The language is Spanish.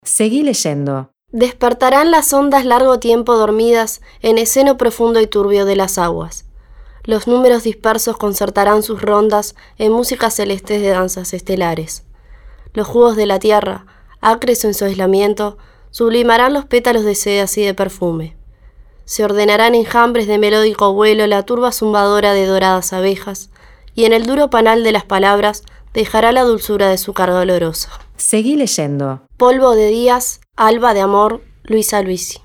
Seguí leyendo. Despertarán las ondas largo tiempo dormidas en el seno profundo y turbio de las aguas. Los números dispersos concertarán sus rondas en músicas celestes de danzas estelares. Los jugos de la tierra, acres en su aislamiento, sublimarán los pétalos de sedas y de perfume. Se ordenarán enjambres de melódico vuelo la turba zumbadora de doradas abejas, y en el duro panal de las palabras dejará la dulzura de su carga olorosa. Seguí leyendo. Polvo de días, alba de amor, Luisa Luisi.